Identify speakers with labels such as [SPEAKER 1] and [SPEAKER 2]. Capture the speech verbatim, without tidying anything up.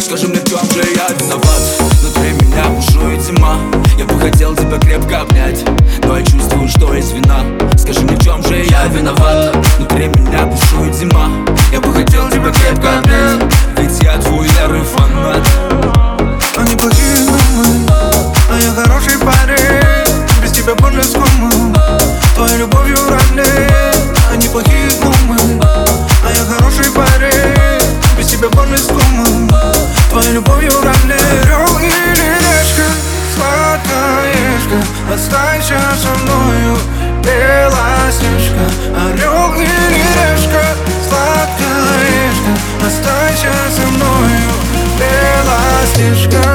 [SPEAKER 1] Скажи мне, в чем же я виноват? Внутри меня бушует зима. Я бы хотел тебя крепко обнять, но я чувствую, что есть вина. Скажи мне, в чем же я виноват? Внутри меня бушует зима. Я бы хотел тебя крепко обнять, ведь я твой ярый фанат.
[SPEAKER 2] Они плохие, но мы, а я хороший парень. Без тебя больно скромно, твоей любовью ранен. Они плохие, но мы, а я хороший парень. Без тебя больно скромно, твоей любовью ранен. Орел или решка, сладкоежка, останься со мною, белоснежка. Орел или решка, сладкоежка, останься со мною, белоснежка.